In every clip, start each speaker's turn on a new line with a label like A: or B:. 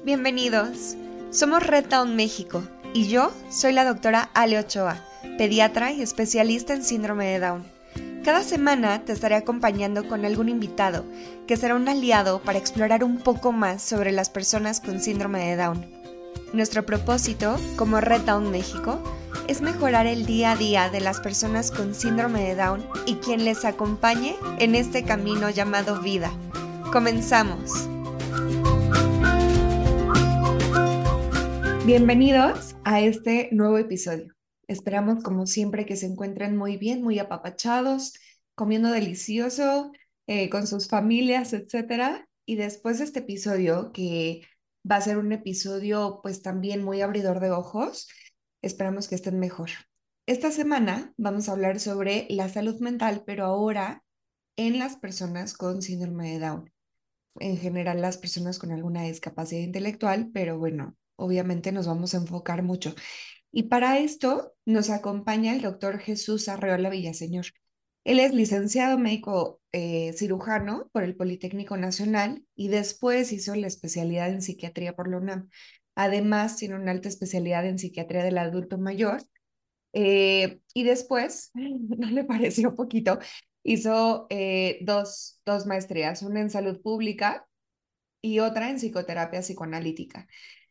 A: Bienvenidos. Somos Red Town México y yo soy la doctora Ale Ochoa, pediatra y especialista en síndrome de Down. Cada semana te estaré acompañando con algún invitado que será un aliado para explorar un poco más sobre las personas con síndrome de Down. Nuestro propósito, como Red Town México, es mejorar el día a día de las personas con síndrome de Down y quien les acompañe en este camino llamado vida. ¡Comenzamos! Bienvenidos a este nuevo episodio. Esperamos, como siempre, que se encuentren muy bien, muy apapachados, comiendo delicioso, con sus familias, etcétera. Y después de este episodio, que va a ser un episodio, pues también muy abridor de ojos, esperamos que estén mejor. Esta semana vamos a hablar sobre la salud mental, pero ahora en las personas con síndrome de Down, en general las personas con alguna discapacidad intelectual, pero bueno, obviamente nos vamos a enfocar mucho. Y para esto nos acompaña el doctor Jesús Arreola Villaseñor. Él es licenciado médico cirujano por el Politécnico Nacional y después hizo la especialidad en psiquiatría por la UNAM. Además, tiene una alta especialidad en psiquiatría del adulto mayor y después, no le pareció poquito, hizo dos maestrías, una en salud pública y otra en psicoterapia psicoanalítica.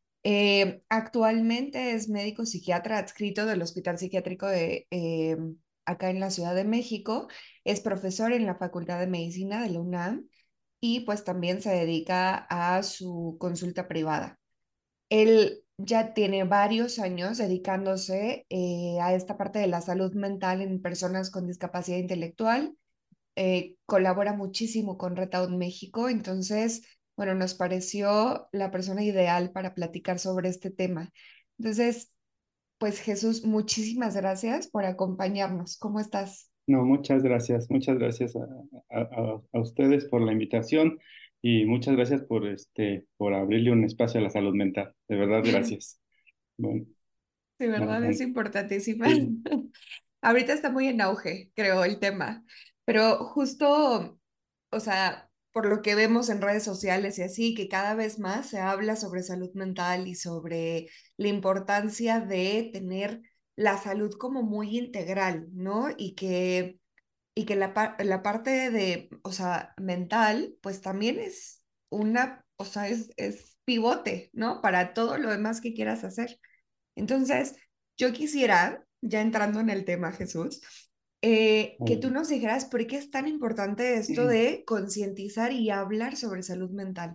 A: Actualmente es médico psiquiatra adscrito del Hospital Psiquiátrico de acá en la Ciudad de México. Es profesor en la Facultad de Medicina de la UNAM y pues también se dedica a su consulta privada. Él ya tiene varios años dedicándose a esta parte de la salud mental en personas con discapacidad intelectual. Colabora muchísimo con Retaud México, entonces, bueno, nos pareció la persona ideal para platicar sobre este tema. Entonces, pues Jesús, muchísimas gracias por acompañarnos. ¿Cómo estás?
B: No, muchas gracias a ustedes por la invitación y muchas gracias por abrirle un espacio a la salud mental. De verdad, gracias. Bueno,
A: De verdad es
B: adelante.
A: importantísima.
B: Sí,
A: Ahorita está muy en auge, creo, el tema, pero justo, o sea, por lo que vemos en redes sociales y así, que cada vez más se habla sobre salud mental y sobre la importancia de tener la salud como muy integral, ¿no? Y que la parte de, o sea, mental, pues también es una, o sea, es pivote, ¿no? Para todo lo demás que quieras hacer. Entonces, yo quisiera, ya entrando en el tema, Jesús, que tú
B: adelante.
A: nos dijeras por qué es tan importante esto de concientizar y hablar sobre salud mental.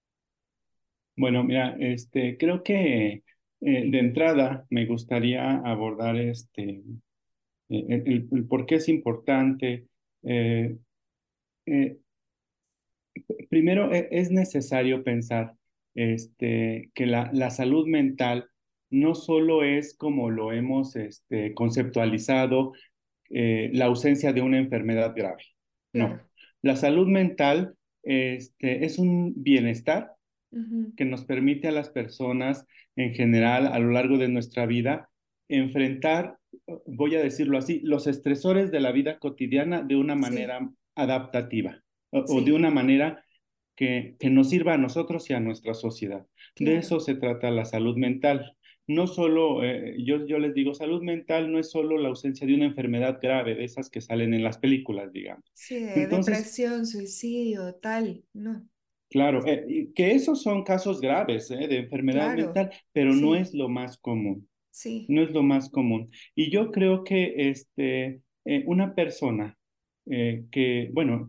B: Bueno, mira, creo que de entrada me gustaría abordar el por qué es importante. Eh, eh, Primero, es necesario pensar que la salud mental no solo es como lo hemos conceptualizado, la ausencia de una enfermedad grave. No,
A: Claro.
B: la salud mental es un bienestar
A: Ujú.
B: que nos permite a las personas en general a lo largo de nuestra vida enfrentar, voy a decirlo así, los estresores de la vida cotidiana de una
A: Sí,
B: manera adaptativa o de
A: sí,
B: una manera que nos sirva a nosotros y a nuestra sociedad. De
A: claro.
B: eso se trata la salud mental. No solo, yo les digo, salud mental no es solo la ausencia de una enfermedad grave, de esas que salen en las películas, digamos.
A: Sí, de
B: Entonces,
A: depresión, suicidio, tal, no,
B: claro, y que esos son casos graves, de enfermedad
A: claro,
B: mental, pero no
A: sí,
B: es lo más común,
A: sí,
B: no es lo más común. Y yo creo que una persona bueno,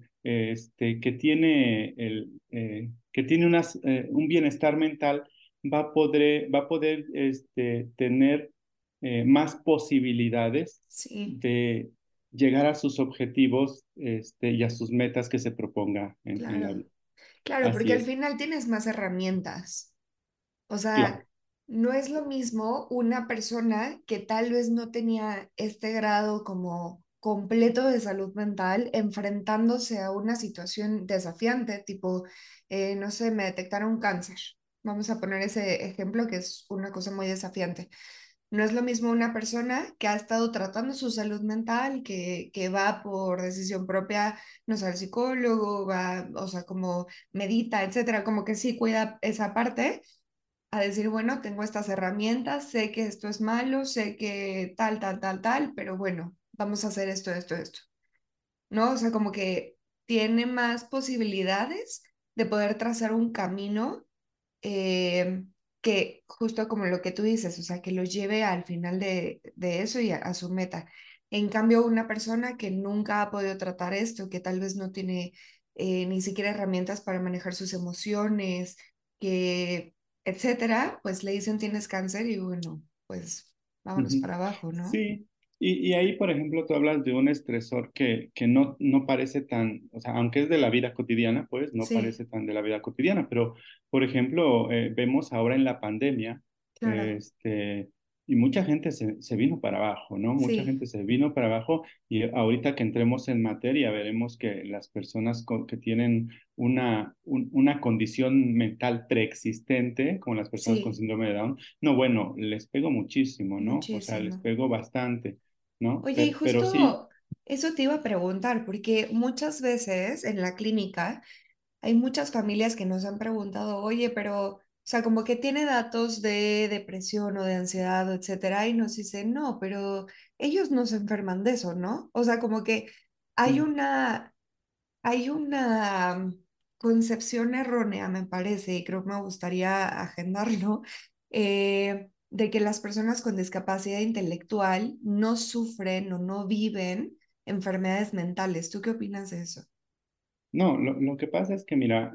B: que tiene un bienestar mental va a poder tener más posibilidades
A: sí,
B: de llegar a sus objetivos y a sus metas que se proponga en la
A: claro,
B: vida.
A: claro, porque
B: Así
A: al
B: es,
A: final tienes más herramientas. O sea,
B: claro.
A: no es lo mismo una persona que tal vez no tenía este grado como completo de salud mental enfrentándose a una situación desafiante, tipo, no sé, me detectaron cáncer. Vamos a poner ese ejemplo que es una cosa muy desafiante. No es lo mismo una persona que ha estado tratando su salud mental, que va por decisión propia, no sé, al psicólogo, va, o sea, como medita, etcétera, como que sí cuida esa parte, a decir, bueno, tengo estas herramientas, sé que esto es malo, sé que tal, tal, tal, tal, pero bueno, vamos a hacer esto, esto, esto, ¿no? O sea, como que tiene más posibilidades de poder trazar un camino eh, que justo como lo que tú dices, o sea, que lo lleve al final de eso y a su meta. En cambio, una persona que nunca ha podido tratar esto, que tal vez no tiene ni siquiera herramientas para manejar sus emociones, que, etcétera, pues le dicen tienes cáncer y bueno, pues vámonos
B: Ujú.
A: para abajo, ¿no?
B: Sí, y ahí, por ejemplo, tú hablas de un estresor que no parece tan, o sea, aunque es de la vida cotidiana, pues no
A: Sí,
B: parece tan de la vida cotidiana, pero, por ejemplo, vemos ahora en la pandemia,
A: claro,
B: y mucha gente se vino para abajo, ¿no? Mucha
A: sí,
B: gente se vino para abajo y ahorita que entremos en materia veremos que las personas que tienen una condición mental preexistente, como las personas con
A: sí,
B: síndrome de Down, no, bueno, les pego muchísimo, ¿no? O sea, les
A: muchísimo.
B: pego bastante, ¿no?
A: Oye, y
B: Pero sí,
A: justo eso te iba a preguntar, porque muchas veces en la clínica hay muchas familias que nos han preguntado, oye, pero, o sea, como que tiene datos de depresión o de ansiedad, o etcétera, y nos dicen, no, pero ellos no se enferman de eso, ¿no? O sea, como que hay
B: sí.
A: una concepción errónea, me parece, y creo que me gustaría agendarlo, de que las personas con discapacidad intelectual no sufren o no viven enfermedades mentales. ¿Tú qué opinas de eso?
B: No, lo que pasa es que, mira,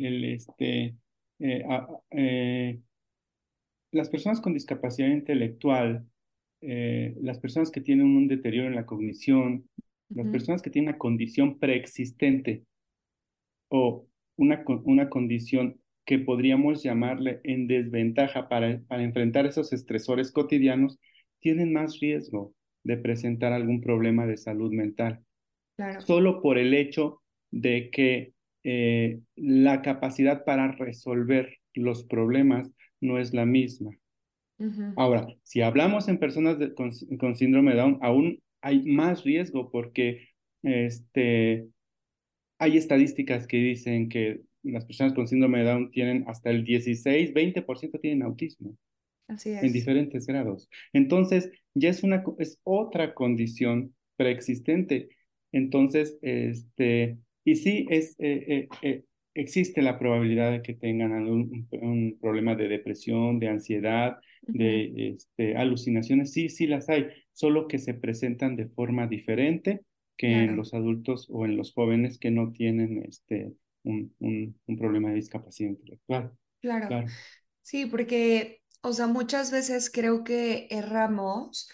B: las personas con discapacidad intelectual, las personas que tienen un deterioro en la cognición, las
A: Ujú,
B: personas que tienen una condición preexistente o una condición que podríamos llamarle en desventaja para enfrentar esos estresores cotidianos, tienen más riesgo de presentar algún problema de salud mental,
A: claro.
B: solo por el hecho de que la capacidad para resolver los problemas no es la misma.
A: Ujú,
B: Ahora, si hablamos en personas con síndrome de Down, aún hay más riesgo porque este, hay estadísticas que dicen que las personas con síndrome de Down tienen hasta el 16-20% tienen autismo
A: así
B: en
A: es.
B: diferentes grados. Entonces, ya es otra condición preexistente. Entonces, y sí, existe la probabilidad de que tengan un problema de depresión, de ansiedad,
A: Ujú,
B: de alucinaciones. Sí, sí las hay, solo que se presentan de forma diferente que en
A: claro,
B: los adultos o en los jóvenes que no tienen un problema de discapacidad intelectual.
A: claro.
B: Claro.
A: Sí, porque, o sea, muchas veces creo que erramos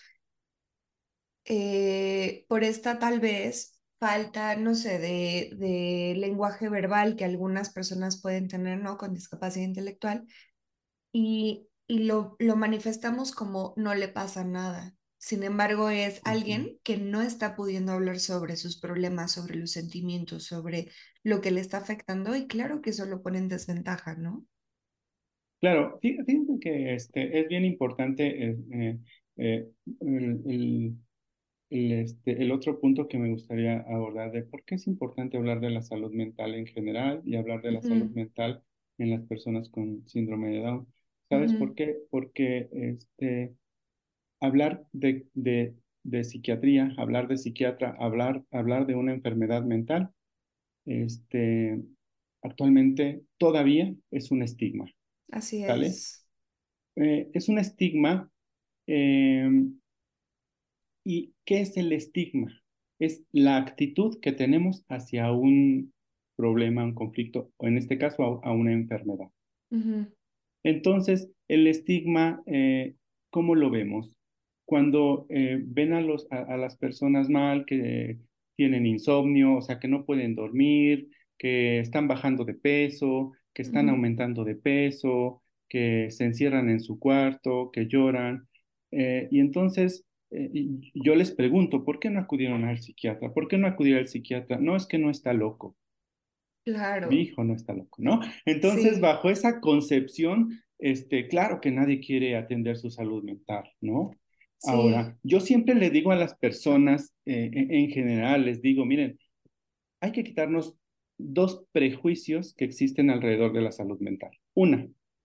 A: por esta tal vez falta, no sé, de lenguaje verbal que algunas personas pueden tener, ¿no? Con discapacidad intelectual y lo manifestamos como no le pasa nada. Sin embargo, es
B: Ujú.
A: alguien que no está pudiendo hablar sobre sus problemas, sobre los sentimientos, sobre lo que le está afectando y claro que eso lo pone en desventaja, ¿no?
B: Claro, fíjate que es bien importante eh, el, el- el otro punto que me gustaría abordar de por qué es importante hablar de la salud mental en general y hablar de la salud
A: Ujú,
B: mental en las personas con síndrome de Down. ¿Sabes por
A: ujú,
B: qué? Porque hablar de psiquiatría, hablar de psiquiatra, hablar de una enfermedad mental, este, actualmente todavía es un estigma,
A: así
B: ¿sale?
A: es.
B: Es un estigma. eh, ¿Y qué es el estigma? Es la actitud que tenemos hacia un problema, un conflicto, o en este caso a una enfermedad.
A: Ujú,
B: Entonces, el estigma, ¿cómo lo vemos? Cuando ven a las personas mal, que tienen insomnio, o sea, que no pueden dormir, que están bajando de peso, que están
A: ujú.
B: aumentando de peso, que se encierran en su cuarto, que lloran. Y entonces y yo les pregunto, ¿por qué no acudieron al psiquiatra? ¿Por qué no acudir al psiquiatra? No, es que no está loco. Mi
A: Claro,
B: hijo no está loco, ¿no? Entonces,
A: sí,
B: bajo esa concepción, claro que nadie quiere atender su salud mental, ¿no?
A: sí,
B: Ahora, yo siempre le digo a las personas, en general, les digo, miren, hay que quitarnos dos prejuicios que existen alrededor de la salud mental. Una,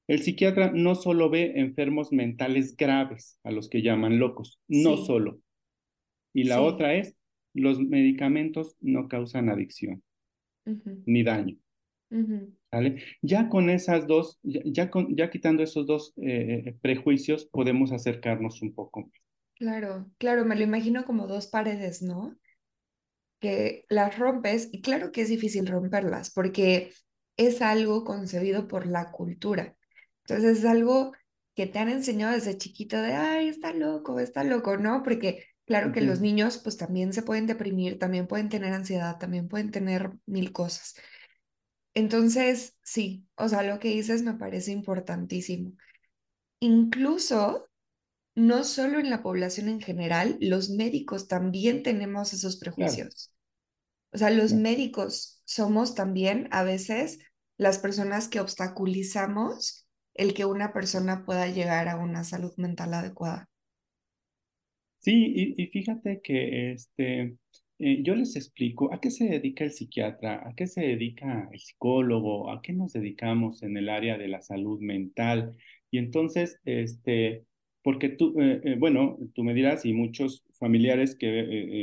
B: El psiquiatra no solo ve enfermos mentales graves, a los que llaman locos, no
A: Sí,
B: solo. Y la
A: sí.
B: otra es, los medicamentos no causan adicción
A: Ujú,
B: ni daño.
A: ujú.
B: ¿Vale? Ya con esas dos, ya quitando esos dos prejuicios, podemos acercarnos un poco más.
A: Claro, claro, me lo imagino como dos paredes, ¿no? Que las rompes y claro que es difícil romperlas porque es algo concebido por la cultura. Entonces es algo que te han enseñado desde chiquito de, ay, está loco, ¿no? Porque claro que los
B: Ujú.
A: niños pues también se pueden deprimir, también pueden tener ansiedad, también pueden tener mil cosas. Entonces, sí, o sea, lo que dices me parece importantísimo. Incluso, no solo en la población en general, los médicos también tenemos esos
B: Claro,
A: prejuicios. O sea, los
B: claro.
A: médicos somos también a veces las personas que obstaculizamos el que una persona pueda llegar a una salud mental adecuada.
B: Sí, y fíjate que yo les explico a qué se dedica el psiquiatra, a qué se dedica el psicólogo, a qué nos dedicamos en el área de la salud mental. Y entonces, porque tú, bueno, tú me dirás, y muchos familiares que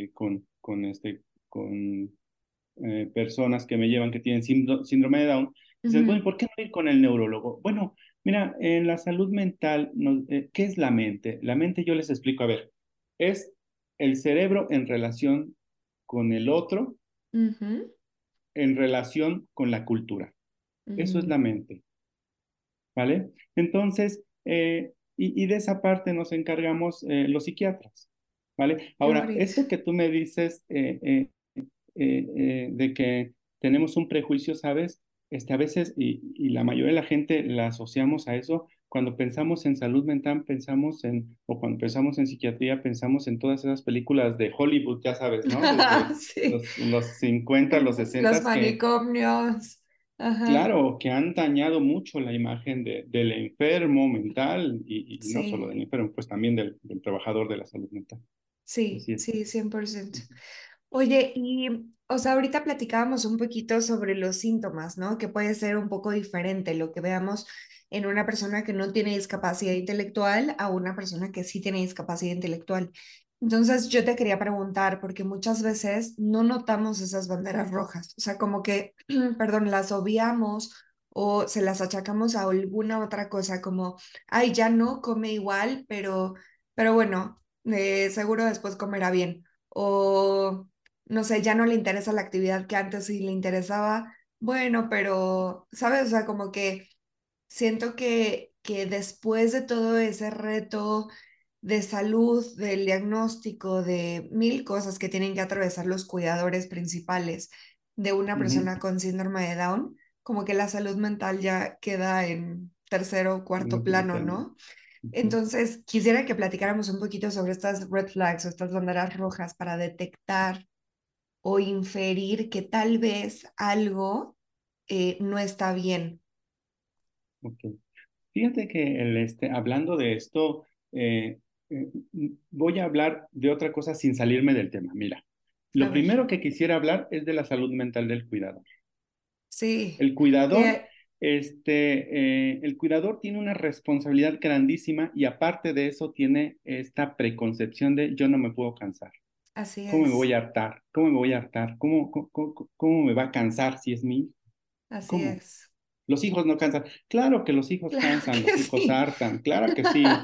B: con personas que me llevan que tienen síndrome de Down, dices, bueno,
A: Ujú,
B: ¿por qué no ir con el neurólogo? Bueno, mira, en la salud mental, ¿qué es la mente? La mente yo les explico, a ver, es el cerebro en relación con el otro,
A: ujú,
B: en relación con la cultura. Eso es
A: ujú.
B: la mente, ¿vale? Entonces, y de esa parte nos encargamos los psiquiatras, ¿vale?
A: Qué
B: Ahora,
A: bonito.
B: esto que tú me dices, de que tenemos un prejuicio, ¿sabes? A veces, y la mayoría de la gente la asociamos a eso, cuando pensamos en salud mental, o cuando pensamos en psiquiatría, pensamos en todas esas películas de Hollywood, ya sabes, ¿no? Desde
A: Sí,
B: los 50 los
A: los
B: 60, que,
A: manicomios. Ajá,
B: claro, que han dañado mucho la imagen del enfermo mental, y no solo
A: sí,
B: del enfermo, pues también del trabajador de la salud mental.
A: sí,
B: Así es.
A: sí, 100%. Oye, y, o sea, ahorita platicábamos un poquito sobre los síntomas, ¿no? Que puede ser un poco diferente lo que veamos en una persona que no tiene discapacidad intelectual a una persona que sí tiene discapacidad intelectual. Entonces, yo te quería preguntar, porque muchas veces no notamos esas banderas rojas, o sea, como que, perdón, las obviamos o se las achacamos a alguna otra cosa, como, ay, ya no come igual, pero bueno, seguro después comerá bien. O no sé, ya no le interesa la actividad que antes sí le interesaba. Bueno, pero, ¿sabes? O sea, como que siento que después de todo ese reto de salud, del diagnóstico, de mil cosas que tienen que atravesar los cuidadores principales de una
B: Ujú.
A: persona con síndrome de Down, como que la salud mental ya queda en tercero o
B: En
A: cuarto
B: un segundo
A: plano,
B: término.
A: ¿no?
B: Ujú.
A: Entonces, quisiera que platicáramos un poquito sobre estas red flags o estas banderas rojas para detectar o inferir que tal vez algo no está bien.
B: Ok. Fíjate que hablando de esto, voy a hablar de otra cosa sin salirme del tema. Mira,
A: A
B: lo
A: ver,
B: primero que quisiera hablar es de la salud mental del cuidador.
A: sí,
B: El cuidador,
A: que
B: el cuidador tiene una responsabilidad grandísima, y aparte de eso tiene esta preconcepción de yo no me puedo cansar.
A: así
B: ¿Cómo me voy
A: es,
B: a hartar? ¿Cómo me voy a hartar? ¿Cómo me va a cansar si es mi hijo?
A: así
B: ¿Cómo?
A: es.
B: Los hijos no cansan. Claro que los hijos
A: Claro
B: cansan, los
A: que
B: hijos
A: sí.
B: hartan, claro que sí.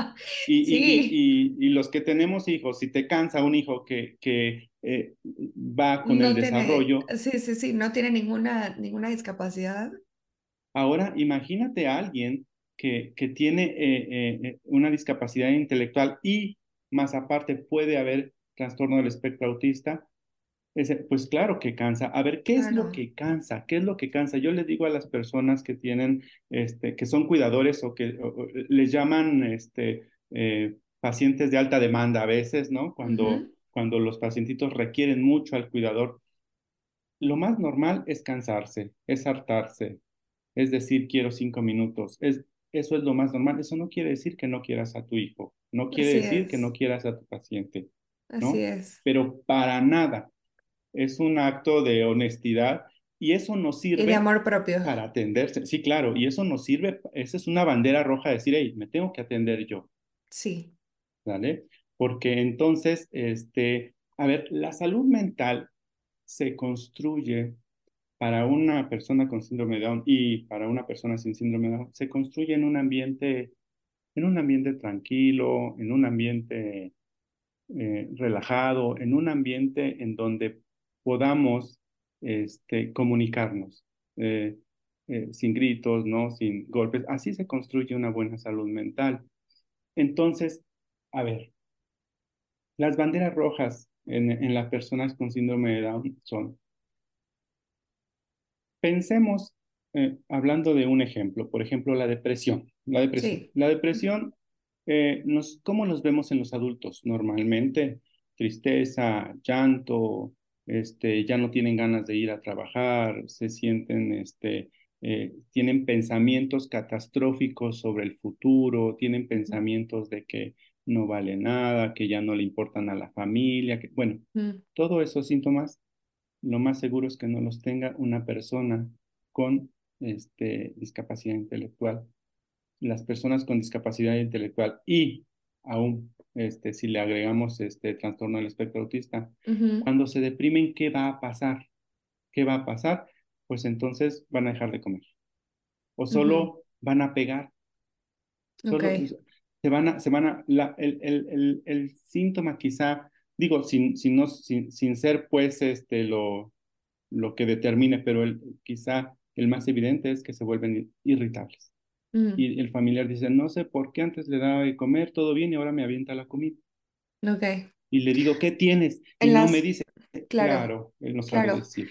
A: Sí,
B: Y los que tenemos hijos, si te cansa un hijo que va con el
A: no tiene,
B: desarrollo,
A: sí, sí, sí, no tiene ninguna discapacidad.
B: ahora imagínate a alguien que tiene una discapacidad intelectual, y más aparte puede haber trastorno del espectro autista. Pues claro que cansa. A ver, ¿qué es lo
A: Claro.
B: que cansa? ¿Qué es lo que cansa? Yo les digo a las personas que tienen, que son cuidadores, o les llaman, pacientes de alta demanda a veces, ¿no?
A: Ujú.
B: Cuando los pacientitos requieren mucho al cuidador, lo más normal es cansarse, es hartarse, es decir, quiero 5 minutos. Eso es lo más normal. Eso no quiere decir que no quieras a tu hijo, no quiere
A: Así
B: decir que no
A: es,
B: quieras a tu paciente,
A: así
B: ¿no?
A: es.
B: Pero para nada es un acto de honestidad Y eso nos
A: Y de
B: sirve
A: amor propio.
B: para atenderse. Sí, claro, y eso nos sirve, esa es una bandera roja de decir, hey, me tengo que atender yo,
A: Sí,
B: ¿vale? Porque entonces, a ver, la salud mental se construye para una persona con síndrome de Down y para una persona sin síndrome de Down, se construye en un ambiente tranquilo, en un ambiente relajado, en un ambiente en donde podamos comunicarnos eh, sin gritos, ¿no? Sin golpes. Así se construye una buena salud mental. Entonces, a ver, las banderas rojas en las personas con síndrome de Down son, pensemos, hablando de un ejemplo, por ejemplo, la depresión. La depresión.
A: sí.
B: La depresión, ¿cómo nos vemos en los adultos? Normalmente, tristeza, llanto, ya no tienen ganas de ir a trabajar, se sienten, tienen pensamientos catastróficos sobre el futuro, tienen pensamientos de que no vale nada, que ya no le importan a la familia, que, bueno,
A: Mm,
B: todos esos síntomas lo más seguro es que no los tenga una persona con discapacidad intelectual. Las personas con discapacidad intelectual y aún si le agregamos este trastorno del espectro autista,
A: ujú,
B: cuando se deprimen, ¿qué va a pasar? ¿Qué va a pasar? Pues entonces van a dejar de comer o
A: ujú.
B: solo van a pegar,
A: Ok.
B: solo se van a, el síntoma quizá, digo, sin ser pues lo que determine, pero quizá el más evidente es que se vuelven irritables.
A: Mm,
B: Y el familiar dice, no sé por qué antes le daba de comer, todo bien, y ahora me avienta la comida.
A: ok.
B: Y le digo, ¿qué tienes? Y
A: En
B: no me
A: las,
B: dice,
A: claro,
B: claro, él no sabe
A: claro.
B: decir.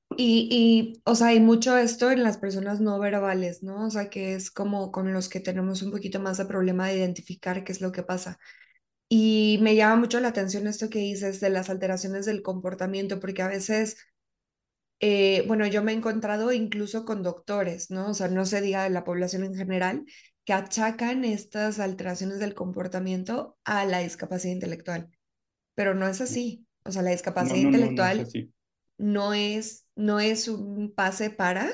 A: O sea, hay mucho esto en las personas no verbales, ¿no? O sea, que es como con los que tenemos un poquito más de problema de identificar qué es lo que pasa. Y me llama mucho la atención esto que dices de las alteraciones del comportamiento, porque a veces, bueno, yo me he encontrado incluso con doctores, ¿no? O sea, no se diga de la población en general, que achacan estas alteraciones del comportamiento a la discapacidad intelectual, pero no es así. O sea, la
B: No,
A: discapacidad
B: no, no, no es
A: intelectual
B: así.
A: no es un pase para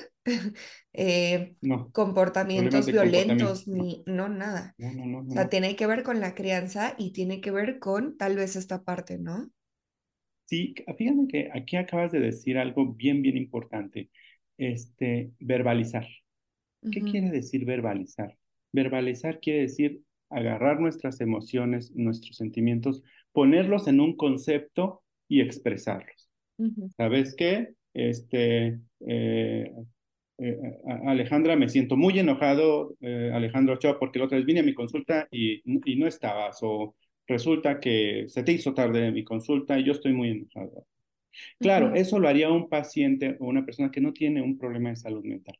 A: eh,
B: No, problemas
A: comportamientos
B: de comportamiento.
A: violentos
B: No,
A: ni no nada.
B: no, no, no,
A: O
B: no,
A: sea,
B: no.
A: tiene que ver con la crianza y tiene que ver con tal vez esta parte, ¿no?
B: Sí, fíjate que aquí acabas de decir algo bien, bien importante. Verbalizar. ¿Qué
A: Ujú,
B: quiere decir verbalizar? Verbalizar quiere decir agarrar nuestras emociones, nuestros sentimientos, ponerlos en un concepto y expresarlos.
A: ujú,
B: ¿Sabes qué? Alejandra, me siento muy enojado, Alejandro Ochoa, porque la otra vez vine a mi consulta y no estabas, o resulta que se te hizo tarde mi consulta y yo estoy muy enojado. Claro,
A: ujú,
B: eso lo haría un paciente o una persona que no tiene un problema de salud mental.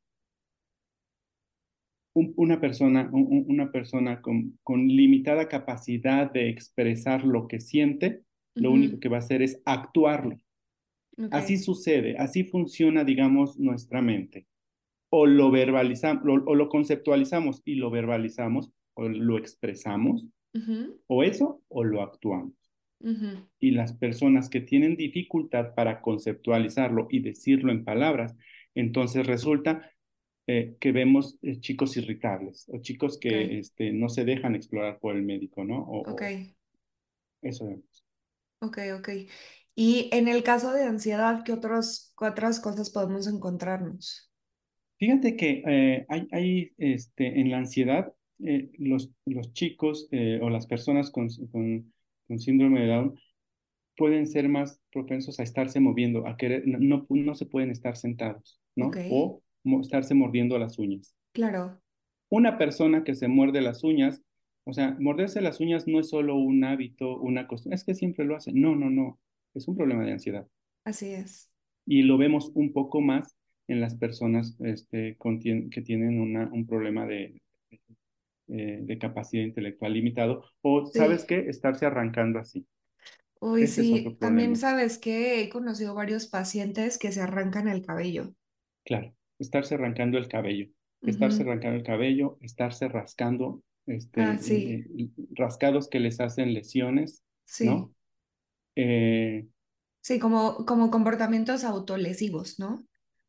B: Una persona con limitada capacidad de expresar lo que siente, lo único
A: ujú.
B: que va a hacer es actuarlo.
A: Ok.
B: Así sucede, así funciona, digamos, nuestra mente. O lo verbalizamos, o lo conceptualizamos y lo verbalizamos, o lo expresamos,
A: Ujú,
B: o eso, o lo actuamos.
A: ujú.
B: Y las personas que tienen dificultad para conceptualizarlo y decirlo en palabras, entonces resulta que vemos chicos irritables o chicos
A: Ok,
B: que no se dejan explorar por el médico, ¿no?
A: ok,
B: O eso vemos.
A: ok, ok. Y en el caso de ansiedad, qué otras cosas podemos encontrarnos?
B: Fíjate que en la ansiedad, los chicos o las personas con síndrome de Down pueden ser más propensos a estarse moviendo, a querer, no se pueden estar sentados,
A: Ok,
B: ¿no? O estarse mordiendo las uñas.
A: claro,
B: Una persona que se muerde las uñas, o sea, morderse las uñas no es solo un hábito, una costumbre, es que siempre lo hacen. No, no, no, es un problema de ansiedad.
A: así es.
B: Y lo vemos un poco más en las personas que tienen un problema de capacidad intelectual limitado, o, ¿sabes
A: Sí.
B: qué? Estarse arrancando así.
A: Uy,
B: Ese es otro
A: sí, también
B: problema.
A: sabes que he conocido varios pacientes que se arrancan el cabello.
B: Claro, estarse
A: Ujú.
B: arrancando el cabello, estarse rascando,
A: Ah, sí,
B: rascados que les hacen lesiones,
A: sí,
B: ¿no? Eh,
A: sí, como comportamientos autolesivos, ¿no?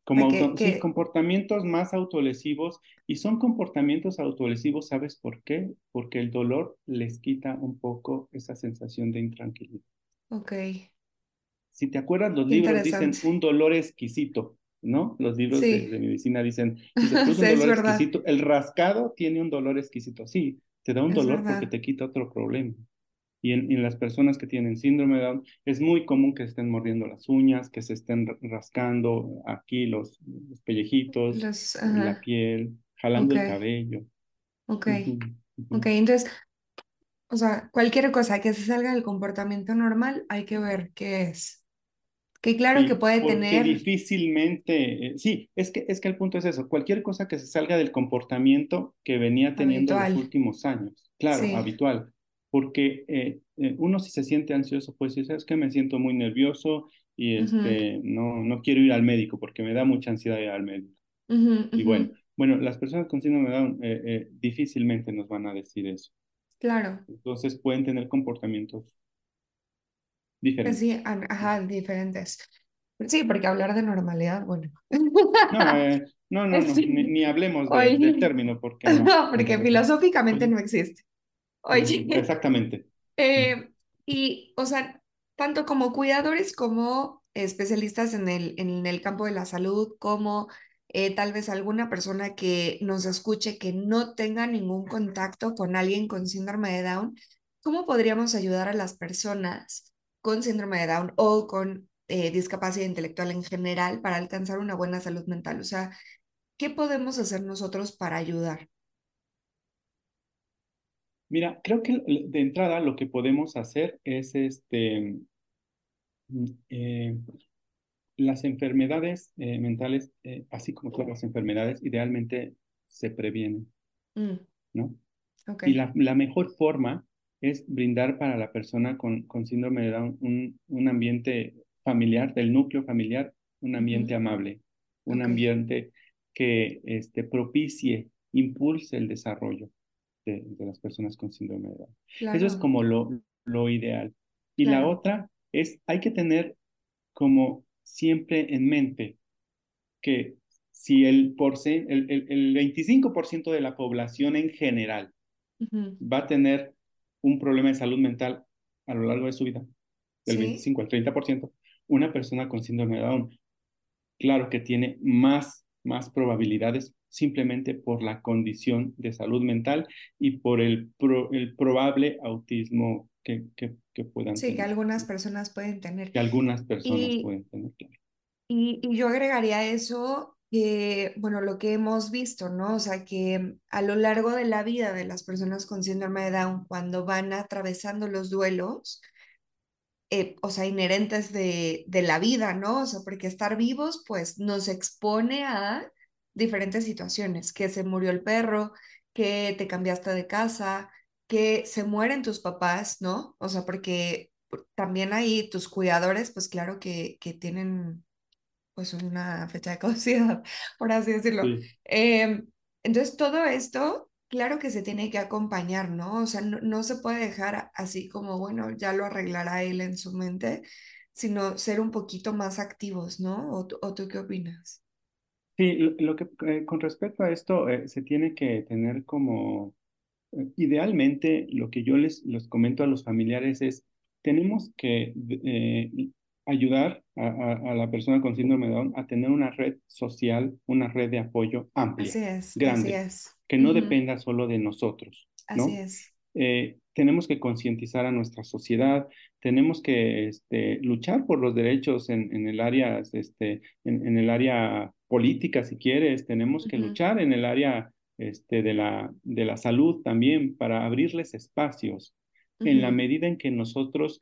B: Como
A: sea,
B: sí, comportamientos más autolesivos, y son comportamientos autolesivos, ¿sabes por qué? Porque el dolor les quita un poco esa sensación de intranquilidad.
A: ok, qué
B: Si te acuerdas, los libros dicen
A: interesante.
B: un dolor exquisito, ¿no? Los libros
A: Sí,
B: de medicina dicen, dice, produce
A: sí,
B: un
A: es
B: dolor
A: verdad,
B: exquisito. El rascado tiene un dolor exquisito. Sí, te da un
A: es
B: dolor porque
A: verdad.
B: te quita otro problema. Y en las personas que tienen síndrome de Down es muy común que se estén mordiendo las uñas, que se estén rascando aquí los pellejitos, la
A: Ajá,
B: piel, jalando
A: ok,
B: el cabello.
A: ok,
B: Ujú,
A: ok.
B: ujú.
A: Entonces, o sea, cualquier cosa que se salga del comportamiento normal, hay que ver qué es. Que claro que
B: Sí,
A: puede
B: porque
A: tener
B: difícilmente, sí, es que el punto es eso, cualquier cosa que se salga del comportamiento que venía teniendo los
A: habitual.
B: últimos años, claro,
A: Sí.
B: habitual, porque uno si se siente ansioso, pues si sabes que me siento muy nervioso y
A: Ujú,
B: no quiero ir al médico porque me da mucha ansiedad ir al médico.
A: ujú,
B: Y
A: ujú.
B: bueno, las personas con síndrome de Down difícilmente nos van a decir eso.
A: Claro.
B: Entonces pueden tener comportamientos
A: Pues sí,
B: diferentes.
A: ajá, diferentes. Sí, porque hablar de normalidad, bueno.
B: No, no,
A: Sí.
B: ni hablemos del
A: Oye,
B: término porque no, en
A: porque
B: realidad.
A: filosóficamente
B: Ujú,
A: no existe.
B: ujú,
A: Oye,
B: exactamente. Ujú.
A: eh, y, o sea, tanto como cuidadores como especialistas en el campo de la salud, como tal vez alguna persona que nos escuche que no tenga ningún contacto con alguien con síndrome de Down, ¿cómo podríamos ayudar a las personas con síndrome de Down o con discapacidad intelectual en general para alcanzar una buena salud mental? O sea, ¿qué podemos hacer nosotros para ayudar?
B: Mira, creo que de entrada lo que podemos hacer es mm, eh, las enfermedades mentales, así como todas las enfermedades, idealmente se previenen,
A: Mm,
B: ¿no?
A: ok,
B: Y la mejor forma es brindar para la persona con síndrome de Down un ambiente familiar, del núcleo familiar, un ambiente
A: ujú,
B: amable, un
A: ok,
B: ambiente que propicie, impulse el desarrollo de las personas con síndrome de Down. Eso es
A: claro,
B: como lo ideal. Y la
A: claro.
B: otra es, hay que tener como siempre en mente que si el 25% de la población en general
A: Ujú.
B: va a tener un problema de salud mental a lo largo de su vida, del
A: Sí,
B: 25 al 30%, una persona con síndrome de Down, claro que tiene más probabilidades simplemente por la condición de salud mental y por el probable autismo que puedan
A: sí, que
B: tener,
A: algunas personas pueden tener.
B: que algunas personas
A: Y,
B: pueden tener, claro.
A: y yo agregaría a eso que, bueno, lo que hemos visto, ¿no? O sea, que a lo largo de la vida de las personas con síndrome de Down, cuando van atravesando los duelos, o sea, inherentes de la vida, ¿no? O sea, porque estar vivos, pues, nos expone a diferentes situaciones, que se murió el perro, que te cambiaste de casa, que se mueren tus papás, ¿no? O sea, porque también ahí tus cuidadores, pues claro que tienen pues una fecha de caducidad, por así decirlo.
B: Sí.
A: Eh, entonces, todo esto, claro que se tiene que acompañar, ¿no? O sea, no se puede dejar así como, bueno, ya lo arreglará él en su mente, sino ser un poquito más activos, ¿no? O tú qué opinas?
B: Sí, lo que con respecto a esto se tiene que tener como idealmente, lo que yo les comento a los familiares es, tenemos que ayudar a la persona con síndrome de Down a tener una red social, una red de apoyo amplia,
A: Así es, así
B: grande,
A: es.
B: que no
A: Ujú,
B: dependa solo de nosotros,
A: así
B: ¿no?
A: es.
B: Tenemos que concientizar a nuestra sociedad, tenemos que luchar por los derechos en el área, en el área política, si quieres, tenemos que
A: Ujú,
B: luchar en el área de la salud también para abrirles espacios en la
A: ujú.
B: medida en que nosotros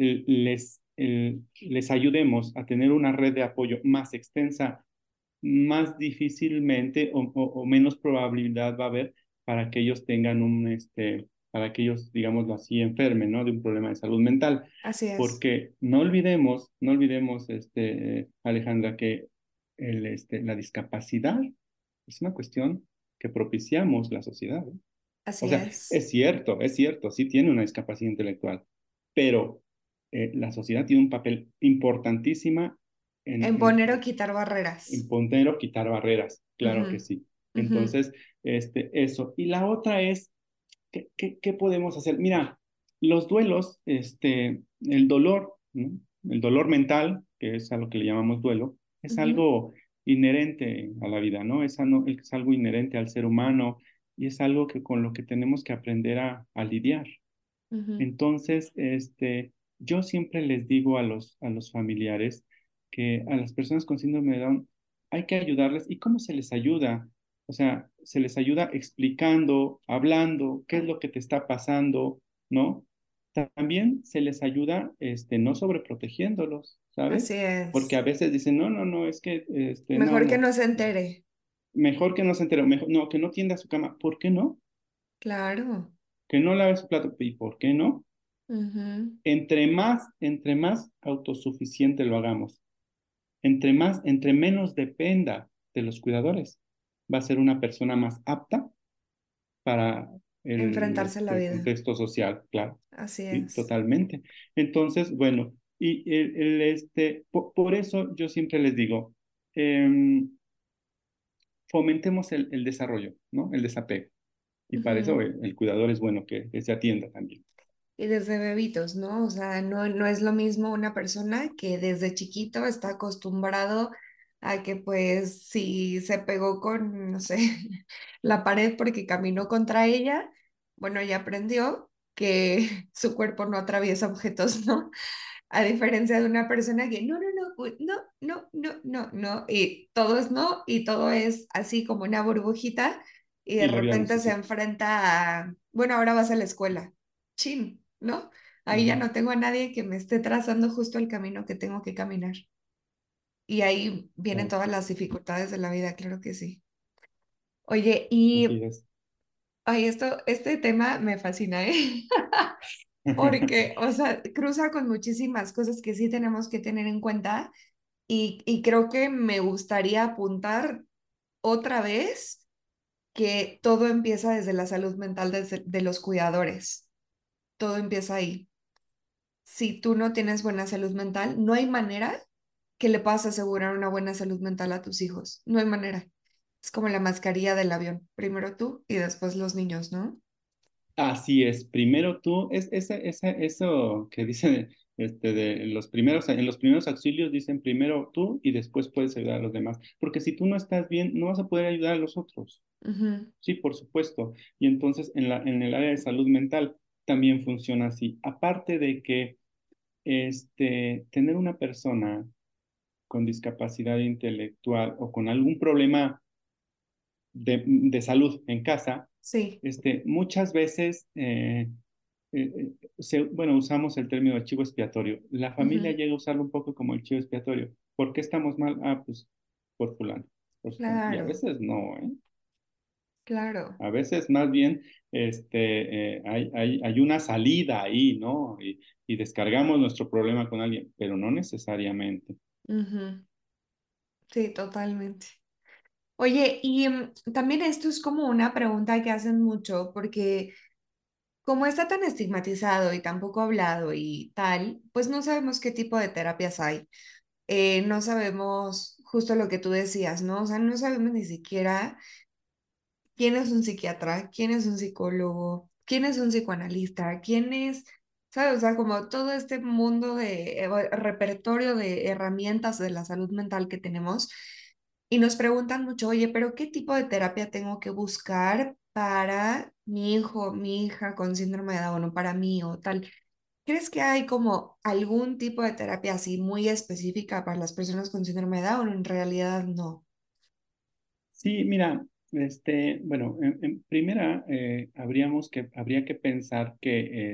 B: les ayudemos a tener una red de apoyo más extensa, más difícilmente o menos probabilidad va a haber para que ellos tengan para que ellos, digámoslo así, enfermen, ¿no? De un problema de salud mental.
A: Así es,
B: Porque no olvidemos, Alejandra, que la discapacidad es una cuestión que propiciamos la sociedad, ¿eh? O
A: así
B: sea,
A: es,
B: es cierto, sí tiene una discapacidad intelectual, pero la sociedad tiene un papel importantísima
A: En poner o quitar barreras.
B: imponer o quitar barreras, claro que
A: Ujú,
B: sí.
A: ujú,
B: Entonces, eso. Y la otra es, ¿qué podemos hacer? Mira, los duelos, el dolor, ¿no? El dolor mental, que es a lo que le llamamos duelo, es
A: ujú,
B: algo inherente a la vida, ¿no? Es algo inherente al ser humano y es algo que con lo que tenemos que aprender a lidiar.
A: ujú.
B: Entonces, yo siempre les digo a los familiares que a las personas con síndrome de Down hay que ayudarles. ¿Y cómo se les ayuda? O sea, se les ayuda explicando, hablando, qué es lo que te está pasando, ¿no? También se les ayuda, no sobreprotegiéndolos,
A: Así
B: ¿sabes? Porque a
A: es.
B: veces dicen, no, no, no, es que, no,
A: Mejor que
B: no,
A: no se entere.
B: mejor que no se entere, mejor, no, que no tienda su cama. ¿Por qué no?
A: Claro.
B: Que no lave su plato. ¿Y por qué no?
A: Ujú.
B: Entre más autosuficiente lo hagamos, entre menos dependa de los cuidadores, va a ser una persona más apta para
A: Enfrentarse a la
B: el
A: vida.
B: contexto social, claro,
A: Así
B: sí,
A: es.
B: totalmente. Entonces, bueno, y por eso yo siempre les digo, em, fomentemos el desarrollo, ¿no? El desapego. Y para eso
A: Ujú.
B: el cuidador es bueno que se atienda también.
A: Y desde bebitos, ¿no? O sea, no es lo mismo una persona que desde chiquito está acostumbrado a que pues si se pegó con, no sé, la pared porque caminó contra ella, bueno, ya aprendió que su cuerpo no atraviesa objetos, ¿no? A diferencia de una persona que no, uy, no, y todo es no, y todo es así como una burbujita, y de
B: Y la vida no es
A: repente se
B: así.
A: enfrenta a, bueno, ahora vas a la escuela, chin, ¿no? Ahí ya
B: Ujú.
A: no tengo a nadie que me esté trazando justo el camino que tengo que caminar. Y ahí vienen
B: Claro,
A: todas las dificultades de la vida, claro que sí. Oye, y
B: así es.
A: ay, este tema me fascina, ¿eh? Porque, o sea, cruza con muchísimas cosas que sí tenemos que tener en cuenta. Y creo que me gustaría apuntar otra vez que todo empieza desde la salud mental de los cuidadores. Todo empieza ahí. Si tú no tienes buena salud mental, no hay manera que le puedas asegurar una buena salud mental a tus hijos. No hay manera. Es como la mascarilla del avión. Primero tú y después los niños, ¿no?
B: Así es, primero tú, eso que dicen de en los primeros auxilios dicen primero tú y después puedes ayudar a los demás, porque si tú no estás bien, no vas a poder ayudar a los otros.
A: Ujú.
B: Sí, por supuesto. Y entonces en el área de salud mental también funciona así. Aparte de que tener una persona con discapacidad intelectual o con algún problema de salud en casa,
A: Sí.
B: muchas veces bueno, usamos el término de chivo expiatorio. La familia
A: Ujú.
B: llega a usarlo un poco como el chivo expiatorio. ¿Por qué estamos mal? Ah, pues por fulano, por fulano. Y a
A: Claro,
B: veces no, ¿eh?
A: claro.
B: A veces más bien hay una salida ahí, ¿no? Y descargamos nuestro problema con alguien, pero no necesariamente.
A: Ujú. Sí, totalmente. Oye, y también esto es como una pregunta que hacen mucho, porque como está tan estigmatizado y tan poco hablado y tal, pues no sabemos qué tipo de terapias hay. No sabemos justo lo que tú decías, ¿no? O sea, no sabemos ni siquiera quién es un psiquiatra, quién es un psicólogo, quién es un psicoanalista, quién es, ¿sabes? O sea, como todo este mundo de repertorio de herramientas de la salud mental que tenemos. Y nos preguntan mucho, oye, pero ¿qué tipo de terapia tengo que buscar para mi hijo, mi hija con síndrome de Down o para mí o tal? ¿Crees que hay como algún tipo de terapia así muy específica para las personas con síndrome de Down? En realidad no.
B: Sí, mira, bueno, en primera, habría que pensar que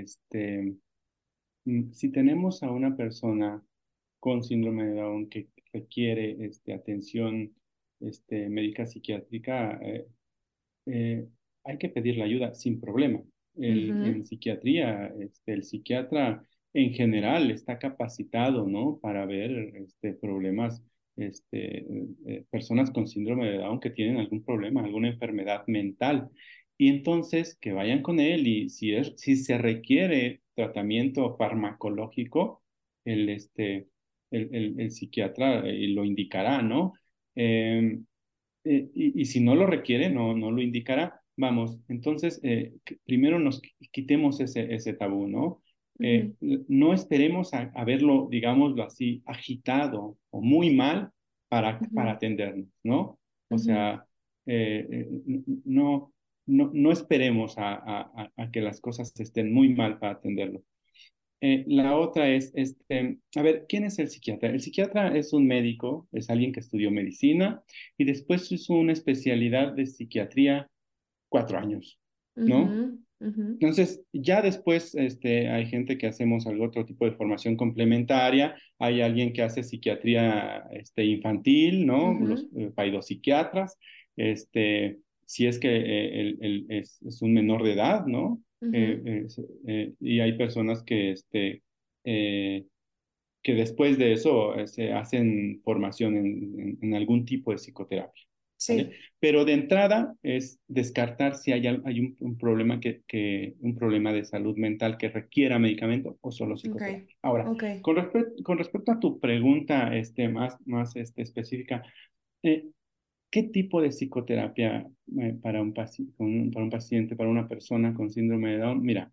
B: si tenemos a una persona con síndrome de Down que requiere atención médica psiquiátrica, eh, hay que pedir la ayuda sin problema. En
A: Ujú,
B: psiquiatría, el psiquiatra en general está capacitado, ¿no? Para ver problemas, personas con síndrome de Down que tienen algún problema, alguna enfermedad mental. Y entonces que vayan con él y si se requiere tratamiento farmacológico, él, el psiquiatra lo indicará, ¿no? Eh, y si no lo requiere, no lo indicará. Vamos, entonces, primero nos quitemos ese tabú, ¿no?
A: Ujú,
B: No esperemos a verlo, digámoslo así, agitado o muy mal para
A: ujú,
B: atendernos, ¿no? O
A: ujú,
B: sea, no, no esperemos a que las cosas estén muy mal para atenderlo. La otra es, a ver, ¿quién es el psiquiatra? El psiquiatra es un médico, es alguien que estudió medicina y después hizo una especialidad de psiquiatría 4 años, ¿no?
A: ujú, ujú,
B: Entonces, ya después hay gente que hacemos algún otro tipo de formación complementaria, hay alguien que hace psiquiatría infantil, ¿no? Los
A: ujú,
B: paidopsiquiatras, si es que es un menor de edad, ¿no?
A: ujú,
B: Y hay personas eh, que después de eso se hacen formación en algún tipo de psicoterapia, ¿vale?
A: sí,
B: Pero de entrada es descartar si hay un problema un problema de salud mental que requiera medicamento o solo
A: ok,
B: psicoterapia. Ahora,
A: ok,
B: con respecto a tu pregunta más específica, eh, ¿qué tipo de psicoterapia para para un paciente, para una persona con síndrome de Down? Mira,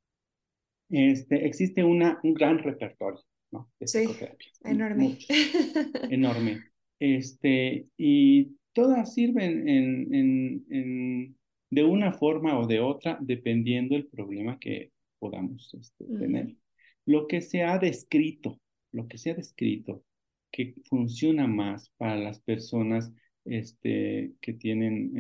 B: existe un gran repertorio, ¿no? De
A: sí,
B: psicoterapias,
A: enorme.
B: muchos, enorme. Y todas sirven de una forma o de otra, dependiendo del problema que podamos tener.
A: Ujú,
B: Lo que se ha descrito, lo que se ha descrito, que funciona más para las personas que tienen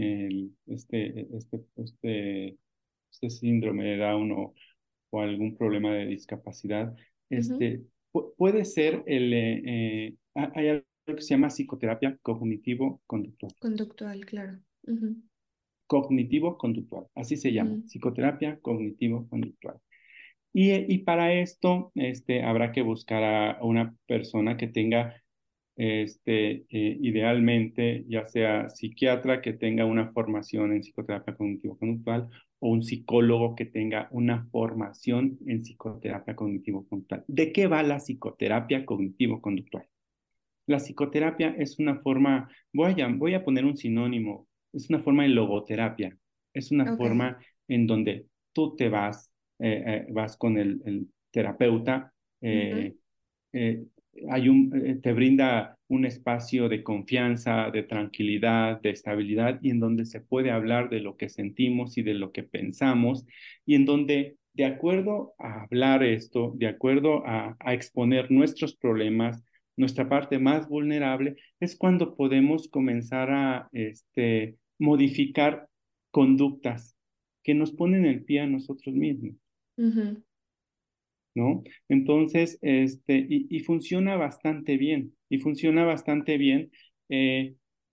B: este síndrome de Down o algún problema de discapacidad,
A: ujú,
B: puede ser hay algo que se llama psicoterapia cognitivo-conductual.
A: conductual, claro. Ujú,
B: Cognitivo-conductual, así se llama,
A: ujú,
B: psicoterapia cognitivo-conductual. Y para esto habrá que buscar a una persona que tenga idealmente, ya sea psiquiatra que tenga una formación en psicoterapia cognitivo-conductual o un psicólogo que tenga una formación en psicoterapia cognitivo-conductual. ¿De qué va la psicoterapia cognitivo-conductual? La psicoterapia es una forma, voy a poner un sinónimo, es una forma de logoterapia, es una
A: ok,
B: forma en donde tú vas con el terapeuta,
A: ujú,
B: eh, eh, te brinda un espacio de confianza, de tranquilidad, de estabilidad y en donde se puede hablar de lo que sentimos y de lo que pensamos y en donde, de acuerdo a hablar esto, de acuerdo a exponer nuestros problemas, nuestra parte más vulnerable, es cuando podemos comenzar a modificar conductas que nos ponen el pie a nosotros mismos.
A: ujú,
B: ¿No? Entonces, y funciona bastante bien, y funciona bastante bien. eh,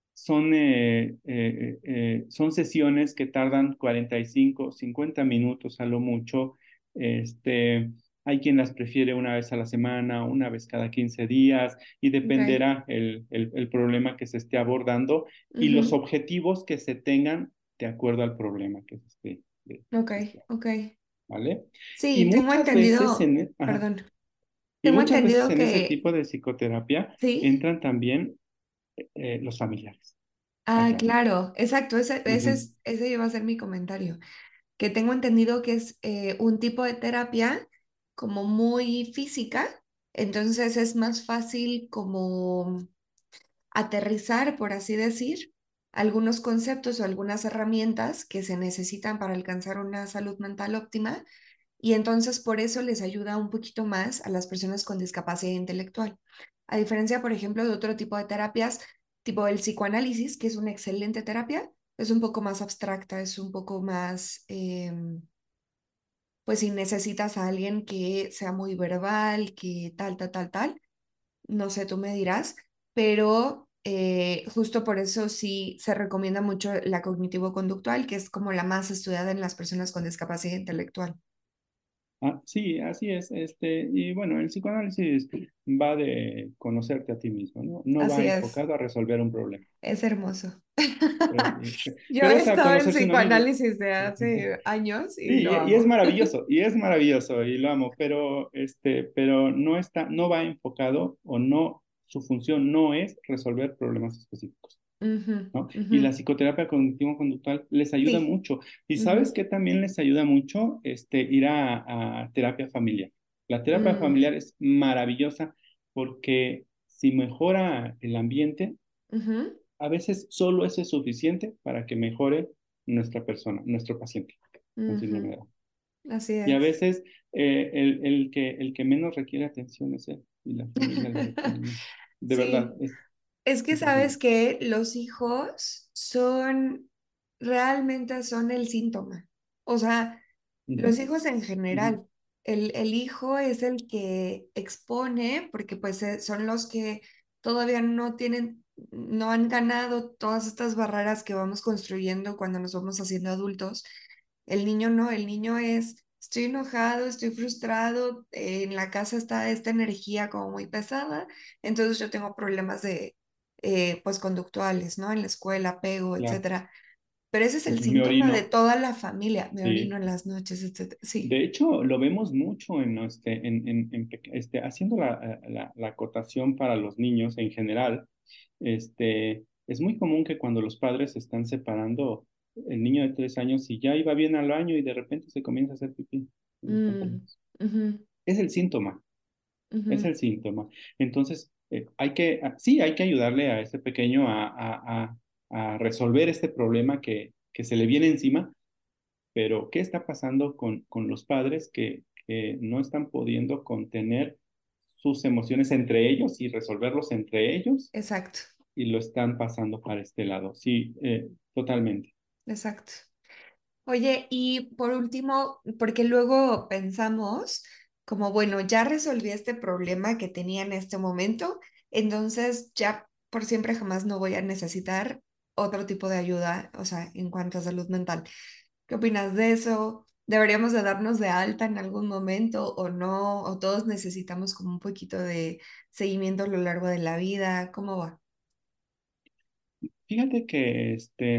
B: son sesiones que tardan 45, 50 minutos a lo mucho. Hay quien las prefiere una vez a la semana, una vez cada 15 días, y
A: ok,
B: dependerá el problema que se esté abordando y los
A: ujú,
B: objetivos que se tengan de acuerdo al problema
A: ok,
B: se esté,
A: ok.
B: ¿vale? Y
A: Sí, tengo
B: muchas veces
A: entendido,
B: ajá,
A: perdón,
B: y
A: tengo
B: muchas veces
A: entendido
B: en ese
A: que
B: tipo de psicoterapia
A: sí.
B: entran también los familiares,
A: Ah,
B: aclaro.
A: claro, exacto,
B: Ujú,
A: ese iba a ser mi comentario, que tengo entendido que es un tipo de terapia como muy física, entonces es más fácil como aterrizar, por así decir, algunos conceptos o algunas herramientas que se necesitan para alcanzar una salud mental óptima y entonces por eso les ayuda un poquito más a las personas con discapacidad intelectual. A diferencia, por ejemplo, de otro tipo de terapias, tipo el psicoanálisis, que es una excelente terapia, es un poco más abstracta, es un poco más, pues si necesitas a alguien que sea muy verbal, que tal, tal, tal, tal, no sé, tú me dirás, pero justo por eso sí se recomienda mucho la cognitivo-conductual, que es como la más estudiada en las personas con discapacidad intelectual.
B: Sí, así es. Y bueno, el psicoanálisis va de conocerte a ti mismo, ¿no? No va
A: Así es,
B: enfocado a resolver un problema.
A: es hermoso. Yo
B: Pero
A: he
B: es a
A: estado en
B: conocerse uno mismo.
A: psicoanálisis de hace años
B: Sí,
A: y lo
B: y es
A: amo.
B: maravilloso, y es maravilloso, y lo amo, pero no va enfocado o no, su función no es resolver problemas específicos.
A: Ujú,
B: ¿No?
A: ujú.
B: Y la psicoterapia cognitivo-conductual les ayuda
A: Sí.
B: mucho. ¿Y sabes
A: Ujú.
B: qué también les ayuda mucho? Ir a terapia familiar. La terapia
A: Mm,
B: familiar es maravillosa porque si mejora el ambiente,
A: ujú,
B: a veces solo eso es suficiente para que mejore nuestra persona, nuestro paciente con síndrome
A: ujú.
B: de Down.
A: Así
B: Y a
A: es.
B: veces el que menos requiere atención es él y la familia le requiere mucho. De verdad,
A: Sí,
B: es
A: es que sabes
B: impresionante.
A: que los hijos realmente son el síntoma. O sea, los
B: Ujú,
A: hijos en
B: ujú,
A: general. El hijo es el que expone, porque pues son los que todavía no han ganado todas estas barreras que vamos construyendo cuando nos vamos haciendo adultos. El niño no, el niño estoy enojado, estoy frustrado, en la casa está esta energía como muy pesada, entonces yo tengo problemas pues conductuales, ¿no? En la escuela, apego,
B: claro.
A: etcétera. Pero ese es el
B: Me
A: síntoma de
B: orino.
A: toda la familia. Me orino
B: Sí,
A: en las noches, etcétera. Sí.
B: de hecho lo vemos mucho haciendo la acotación para los niños en general. Es muy común que cuando los padres se están separando, el niño de 3 años, si ya iba bien al baño y de repente se comienza a hacer pipí en los
A: Mm,
B: pantalones.
A: ujú,
B: Es el síntoma, es
A: ujú.
B: el síntoma. Entonces, sí, hay que ayudarle a este pequeño a resolver este problema que se le viene encima, pero, ¿qué está pasando con los padres que no están pudiendo contener sus emociones entre ellos y resolverlos entre ellos
A: Exacto,
B: y lo están pasando para este lado? Sí, totalmente.
A: exacto. Oye, y por último, porque luego pensamos como, bueno, ya resolví este problema que tenía en este momento, entonces ya por siempre jamás no voy a necesitar otro tipo de ayuda, o sea, en cuanto a salud mental. ¿Qué opinas de eso? ¿Deberíamos de darnos de alta en algún momento o no? ¿O todos necesitamos como un poquito de seguimiento a lo largo de la vida? ¿Cómo va?
B: Fíjate que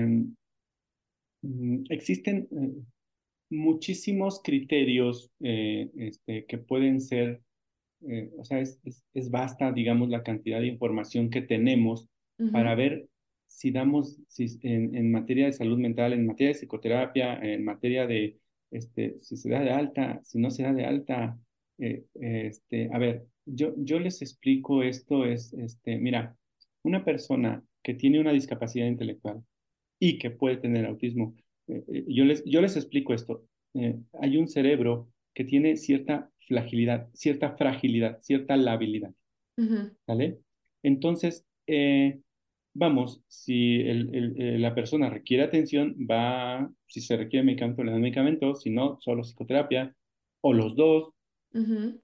B: existen muchísimos criterios que pueden ser o sea, es vasta, digamos, la cantidad de información que tenemos para
A: Ujú,
B: ver si damos, si en materia de salud mental, en materia de psicoterapia, en materia de, si se da de alta, si no se da de alta. A ver, yo les explico esto, mira, una persona que tiene una discapacidad intelectual y que puede tener autismo, yo les explico esto. Hay un cerebro que tiene cierta fragilidad, cierta labilidad,
A: ujú,
B: ¿vale? Entonces, vamos, si la persona requiere atención, si se requiere medicamento, le dan medicamento, si no, solo psicoterapia, o los dos,
A: ujú,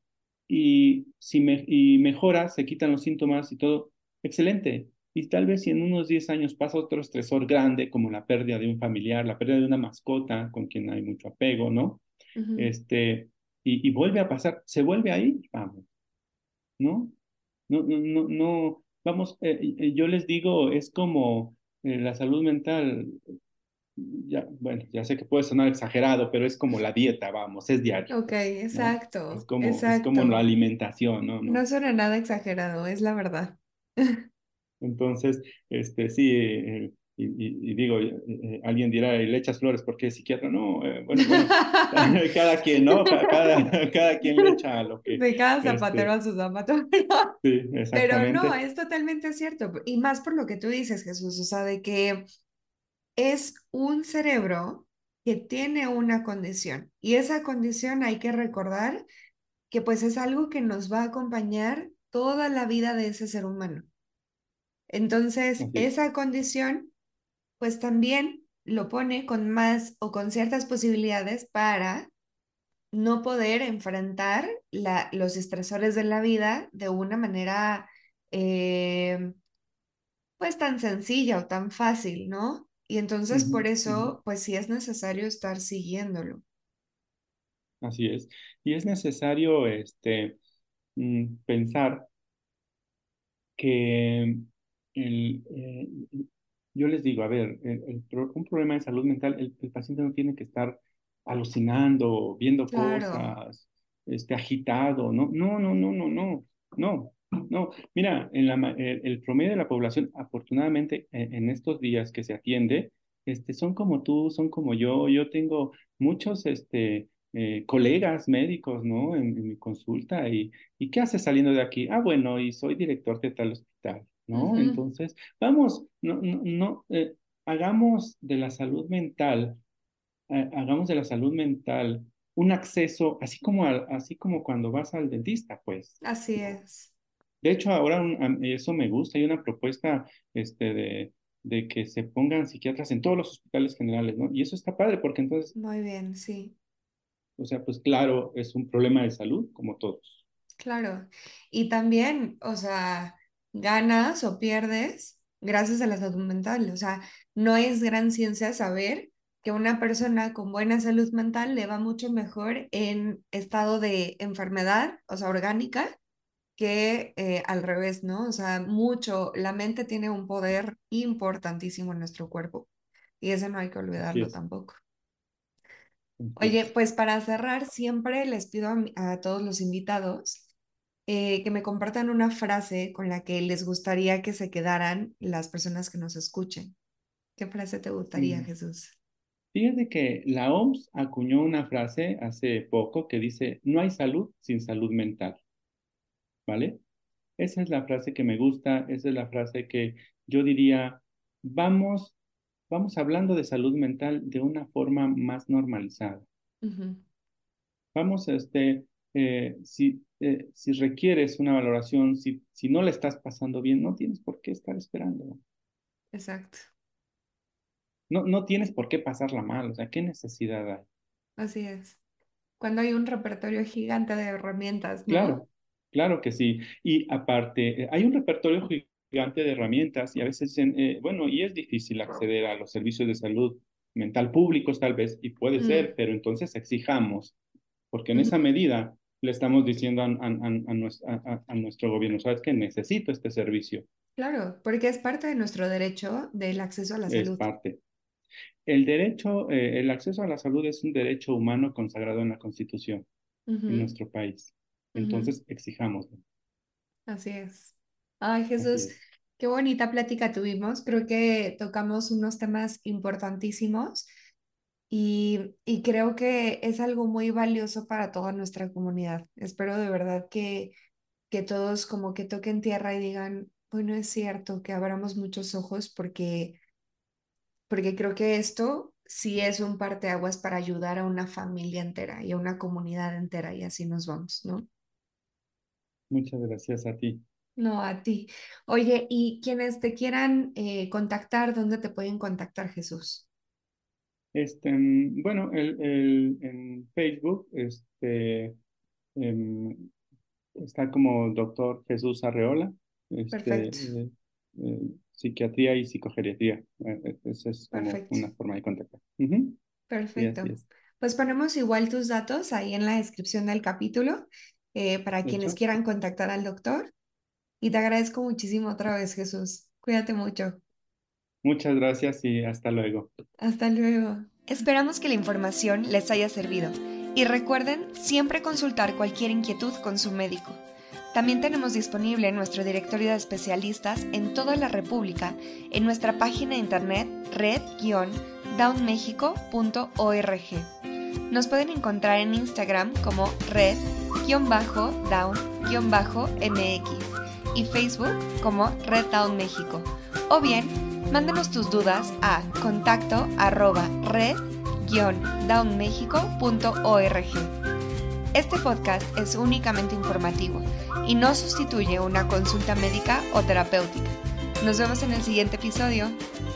B: y mejora, se quitan los síntomas y todo, excelente. Y tal vez si en unos 10 años pasa otro estresor grande, como la pérdida de un familiar, la pérdida de una mascota con quien hay mucho apego, ¿no?
A: ujú.
B: Y vuelve a pasar, se vuelve ahí, vamos, ¿no? No, no, no, no, vamos, yo les digo, es como la salud mental, ya, bueno, ya sé que puede sonar exagerado, pero es como la dieta, vamos, es diario,
A: Ok,
B: pues, ¿no? Es
A: exacto,
B: como, es como la
A: exacto.
B: alimentación, ¿no?
A: No
B: ¿No?
A: suena nada exagerado, es la verdad.
B: Entonces, sí, y digo, alguien dirá, ¿y le echas flores porque es psiquiatra? No, bueno, cada quien, ¿no? Cada quien le echa lo que,
A: De cada zapatero
B: este,
A: a su zapato.
B: sí,
A: Pero no,
B: exactamente.
A: es totalmente cierto. Y más por lo que tú dices, Jesús, o sea, de que es un cerebro que tiene una condición. Y esa condición hay que recordar que pues es algo que nos va a acompañar toda la vida de ese ser humano. Entonces,
B: Así es.
A: esa condición pues también lo pone con más o con ciertas posibilidades para no poder enfrentar los estresores de la vida de una manera eh, pues tan sencilla o tan fácil, ¿no? Y entonces
B: Ujú,
A: por
B: ujú.
A: eso pues sí es necesario estar siguiéndolo.
B: así es. Y es necesario pensar que yo les digo, a ver, un problema de salud mental, el paciente no tiene que estar alucinando, viendo
A: Claro,
B: cosas, agitado, no, no, no, no, no, no, no, no. Mira, el promedio de la población, afortunadamente, en estos días que se atiende, son como tú, son como yo tengo muchos, colegas médicos, ¿no? En mi consulta ¿y qué haces saliendo de aquí? Ah, bueno, y soy director de tal hospital, ¿no?
A: ujú,
B: Entonces, vamos, no, no, no, hagamos de la salud mental, hagamos de la salud mental un acceso, así como cuando vas al dentista, pues,
A: así
B: ¿no?
A: es.
B: De hecho, ahora eso me gusta, hay una propuesta, de que se pongan psiquiatras en todos los hospitales generales, ¿no? Y eso está padre, porque entonces,
A: Muy bien, sí.
B: o sea, pues claro, es un problema de salud, como todos.
A: Claro. Y también, o sea, ganas o pierdes gracias a la salud mental. O sea, no es gran ciencia saber que una persona con buena salud mental le va mucho mejor en estado de enfermedad, o sea, orgánica, que al revés, ¿no? O sea, mucho, la mente tiene un poder importantísimo en nuestro cuerpo y eso no hay que
B: Así
A: olvidarlo
B: es,
A: tampoco.
B: así
A: Oye,
B: es.
A: pues para cerrar, siempre les pido a todos los invitados que me compartan una frase con la que les gustaría que se quedaran las personas que nos escuchen. ¿Qué frase te gustaría,
B: Mm.
A: Jesús?
B: Fíjate que la OMS acuñó una frase hace poco que dice, no hay salud sin salud mental, ¿vale? Esa es la frase que me gusta, esa es la frase que yo diría, vamos, vamos hablando de salud mental de una forma más normalizada.
A: Ujú,
B: Vamos, si requieres una valoración, si no le estás pasando bien, no tienes por qué estar esperando.
A: exacto,
B: No, no tienes por qué pasarla mal, o sea, ¿qué necesidad hay?
A: así es. Cuando hay un repertorio gigante de herramientas, ¿no?
B: Claro, claro que sí. Y aparte, hay un repertorio gigante de herramientas y a veces dicen, bueno, y es difícil acceder a los servicios de salud mental públicos tal vez, y puede
A: Mm,
B: ser, pero entonces exijamos, porque en esa
A: ujú,
B: medida le estamos diciendo a nuestro gobierno, ¿sabes qué? Necesito este servicio.
A: claro, porque es parte de nuestro derecho del acceso a la
B: Es
A: salud.
B: parte. El acceso a la salud es un derecho humano consagrado en la Constitución en
A: Ujú,
B: nuestro país.
A: ujú,
B: Entonces, exijámoslo.
A: así es. Ay,
B: Así
A: Jesús,
B: es.
A: qué bonita plática tuvimos. Creo que tocamos unos temas importantísimos. Y creo que es algo muy valioso para toda nuestra comunidad. Espero de verdad que todos como que toquen tierra y digan, bueno, es cierto, que abramos muchos ojos porque creo que esto sí es un parteaguas para ayudar a una familia entera y a una comunidad entera y así nos vamos, ¿no?
B: Muchas gracias a ti.
A: No, a ti. Oye, y quienes te quieran contactar, ¿dónde te pueden contactar, Jesús?
B: Bueno, en Facebook, em, está como doctor Jesús Arreola,
A: Perfecto,
B: eh, psiquiatría y psicogeriatría. Esa es como
A: perfecto.
B: una forma de contactar. Ujú. Sí, así
A: Perfecto.
B: es.
A: Pues ponemos igual tus datos ahí en la descripción del capítulo para quienes
B: ¿Hecho?
A: quieran contactar al doctor. Y te agradezco muchísimo otra vez, Jesús. Cuídate mucho.
B: Muchas gracias y hasta luego.
A: Hasta luego. Esperamos que la información les haya servido y recuerden siempre consultar cualquier inquietud con su médico. También tenemos disponible nuestro directorio de especialistas en toda la República en nuestra página de internet red-downmexico.org. Nos pueden encontrar en Instagram como red-down-mx y Facebook como Red Down México. O bien, mándanos tus dudas a contacto@red-downmexico.org. Este podcast es únicamente informativo y no sustituye una consulta médica o terapéutica. Nos vemos en el siguiente episodio.